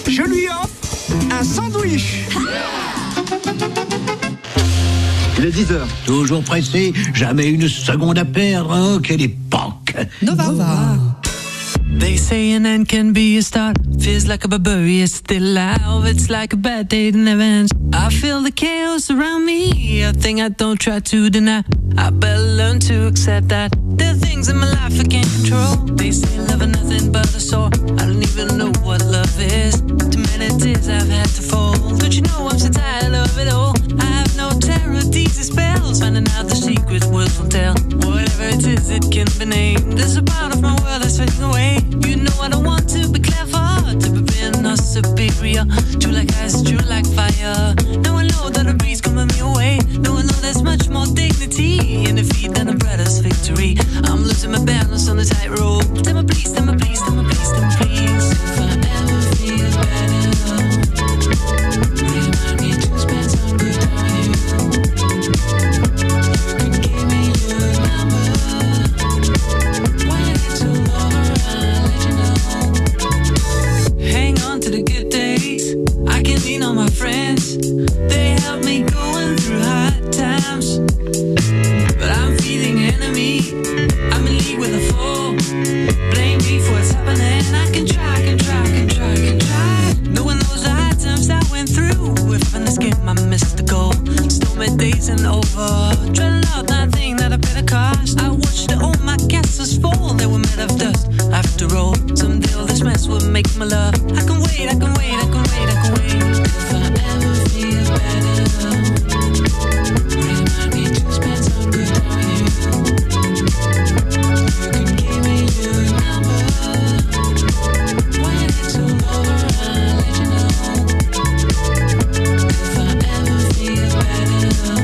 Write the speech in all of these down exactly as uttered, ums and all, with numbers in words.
je lui offre un sandwich. Il est dix heures. Toujours pressé, jamais une seconde à perdre. Oh, quelle époque. Nova. Nova. They say an end can be a start. Feels like a barbarian still alive. It's like a bad day that never ends. I feel the chaos around me, a thing I don't try to deny. I better learn to accept that there are things in my life I can't control. They say love is nothing but a sore. I don't even know what love is. Too many tears I've had to fold. Don't you know I'm so tired of it all? I have no terror, deeds and spells. Finding out the secret words won't tell. Whatever it is, it can be named. There's a part of my world that's fading away. You know I don't want to be clever, to be being not superior. True like ice, true like fire. Now I know that a breeze coming me away. Now I know there's much more dignity in defeat than a brother's victory. I'm losing my balance on the tightrope. Tell me please, tell me please, tell me please, tell me please. If I ever feel better, remind me to spend some good on you. You can give me your number. When it's all over, I'll let you know. Hang on to the good days. I can lean on my friends. They help me going through hard times. But I'm feeling enemy. I'm in league with a foe. Blame me for what's happening. I can try, I can try, I can try, I can try. No one knows the hard times I went through. If in this game I missed the goal. Stormy days and over. Dreading out that thing that I paid a cost. I watched all my castles fall. They were made of dust. After all, someday all this mess will make my love. I can wait, I can wait, I can wait, I can wait. If I ever feel better, remind me to spend some good on you. You can give me your number. When it's all over, I'll let you know. If I ever feel better,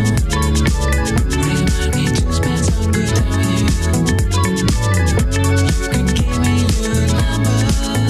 remind me to spend some good on you. You can give me your number.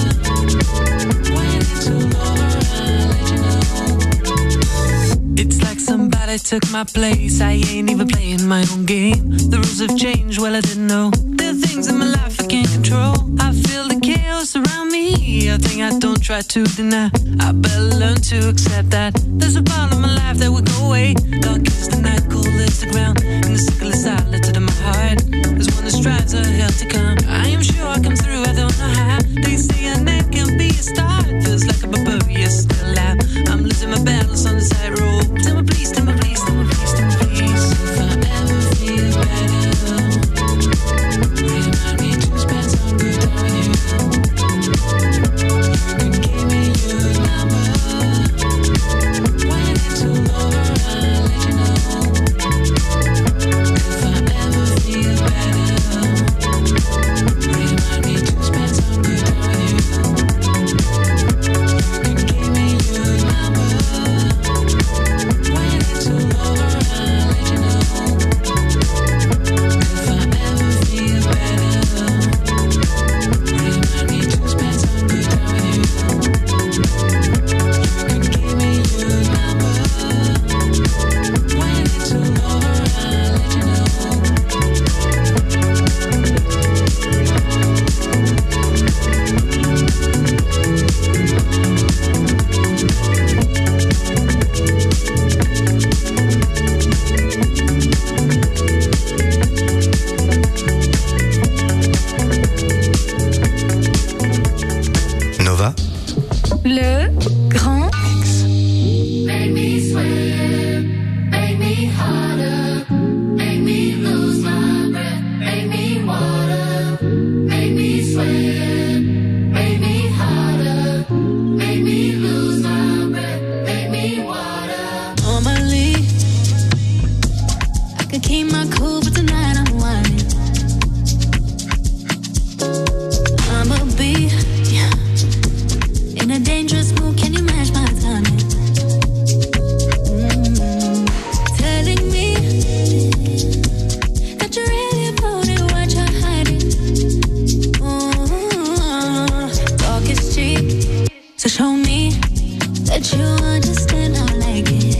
When it's all over, I'll let you know. It's like somebody took my place. I ain't even playing my own game. The rules have changed, well I didn't know. There are things in my life I can't control. I feel the chaos around me, a thing I don't try to deny. I better learn to accept that there's a part of my life that will go away. Dark is the night, cold is the ground, and the sickle is silent in my heart. There's one that strives a hell to come. I am sure I come through, I don't know how. They say a night can be a start. Feels like a barbarian still alive. I'm losing my balance on the side road. Tell me please, tell me please, tell me please, tell me please. If I ever feel better, remind me to spend some good on you. You can give me your number. When it's all over, I'll let you know. If I ever feel better, remind me to spend some good on you. You can give me your number. When it's all over, I'll let you know. If I ever feel better, remind me to spend some good on you. You can give me your number. When it's all over, I'll let you know. Nova. Le grand Make me swim, make me harder, make me lose my breath, make me water, make me swim, make me harder, make me lose my breath, make me water. normally I could keep my cool, but tonight I'm whining. I'ma be in a dangerous mood. Can you match my timing? Mm-hmm. Telling me that you really about it, what you're hiding. Mm-hmm. Talk is cheap, so show me that you understand how I like it.